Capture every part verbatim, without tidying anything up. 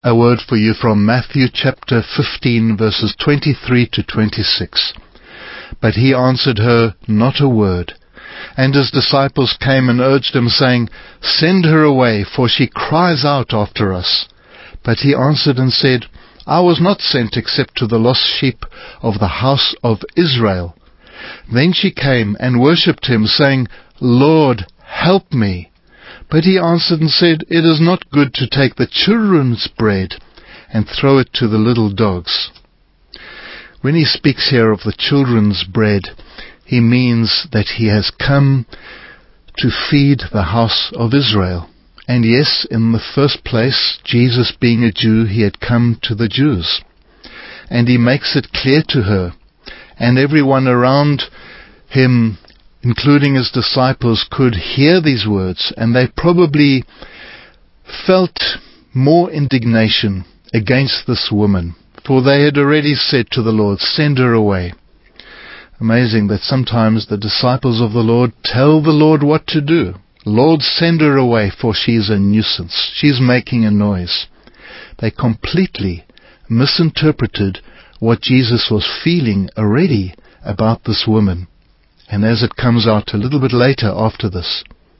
a word for you from Matthew chapter fifteen, verses twenty-three to twenty-six. But he answered her not a word. And his disciples came and urged him, saying, Send her away, for she cries out after us. But he answered and said, I was not sent except to the lost sheep of the house of Israel. Then she came and worshipped him, saying, Lord, help me. But he answered and said, It is not good to take the children's bread and throw it to the little dogs. When he speaks here of the children's bread, he means that he has come to feed the house of Israel. And yes, in the first place, Jesus being a Jew, he had come to the Jews. And he makes it clear to her, and everyone around him, including his disciples, could hear these words, and they probably felt more indignation against this woman, for they had already said to the Lord, Send her away. Amazing that sometimes the disciples of the Lord tell the Lord what to do. Lord, send her away, for she's a nuisance. She's making a noise. They completely misinterpreted what Jesus was feeling already about this woman. And as it comes out a little bit later after this,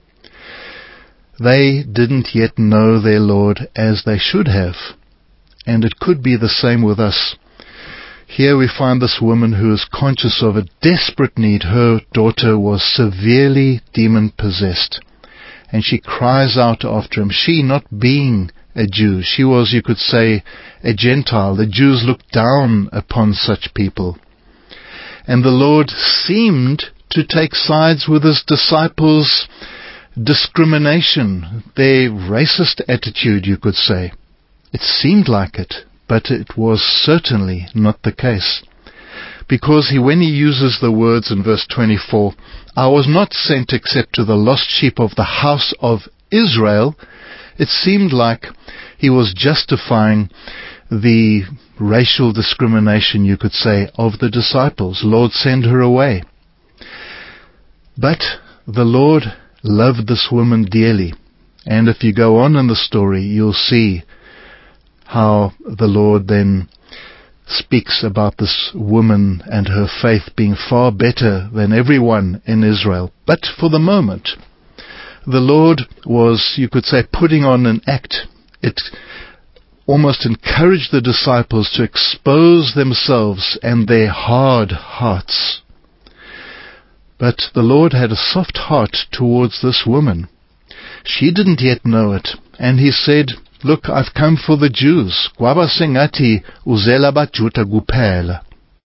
they didn't yet know their Lord as they should have. And it could be the same with us. Here we find this woman who is conscious of a desperate need. Her daughter was severely demon-possessed. And she cries out after him. She, not being a Jew, she was, you could say, a Gentile. The Jews looked down upon such people. And the Lord seemed to take sides with his disciples' discrimination, their racist attitude, you could say. It seemed like it, but it was certainly not the case. Because he, when he uses the words in verse twenty-four, I was not sent except to the lost sheep of the house of Israel, it seemed like he was justifying the racial discrimination, you could say, of the disciples. Lord, send her away. But the Lord loved this woman dearly. And if you go on in the story, you'll see how the Lord then speaks about this woman and her faith being far better than everyone in Israel. But for the moment, the Lord was, you could say, putting on an act. It almost encouraged the disciples to expose themselves and their hard hearts. But the Lord had a soft heart towards this woman. She didn't yet know it. And he said, Look, I've come for the Jews. Kwaba sengati uzela bajuta kuphela.